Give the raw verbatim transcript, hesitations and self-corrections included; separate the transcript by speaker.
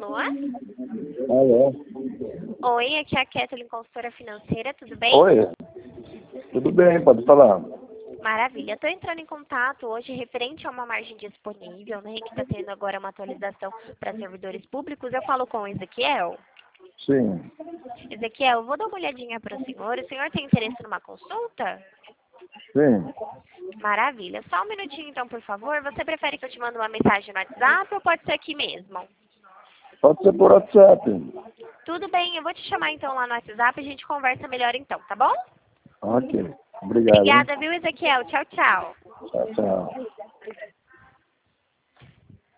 Speaker 1: pessoa.
Speaker 2: Alô?
Speaker 1: Oi, aqui é a Kathleen, consultora financeira, tudo bem?
Speaker 2: Oi, tudo bem, pode falar.
Speaker 1: Maravilha. Estou entrando em contato hoje referente a uma margem disponível, né, que está tendo agora uma atualização para servidores públicos. Eu falo com o Ezequiel.
Speaker 2: Sim,
Speaker 1: Ezequiel, eu vou dar uma olhadinha para o senhor. O senhor tem interesse numa consulta?
Speaker 2: sim.
Speaker 1: Maravilha. Só um minutinho então, por favor. Você prefere que eu te mande uma mensagem no WhatsApp ou pode ser aqui mesmo?
Speaker 2: Pode ser por WhatsApp.
Speaker 1: Tudo bem, eu vou te chamar então lá no WhatsApp e a gente conversa melhor então, tá bom?
Speaker 2: Ok, obrigado, hein?
Speaker 1: Obrigada, viu, Ezequiel? Tchau, tchau.
Speaker 2: Tchau, tchau.